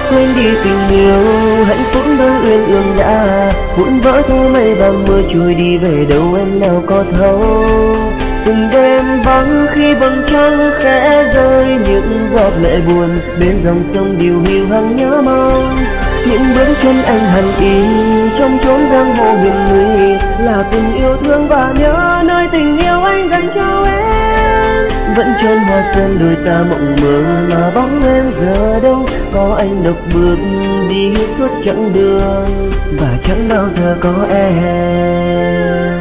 quên đi tình yêu, hạnh phúc nơi uyên ương đã vụn vỡ theo mây và mưa trôi đi về đâu em nào có thấu. Từng đêm vắng khi vầng trăng khẽ rơi, những giọt lệ buồn bên dòng sông điều hiu hằng nhớ mong. Những bước chân anh hằn ý trong chốn giang hồ huyền nguy, là tình yêu thương và nhớ nơi tình yêu anh dành cho em. Vẫn trơn hoa xuân đôi ta mộng mơ, mà bóng em giờ đâu, có anh độc bước đi suốt chặng đường và chẳng bao giờ có em.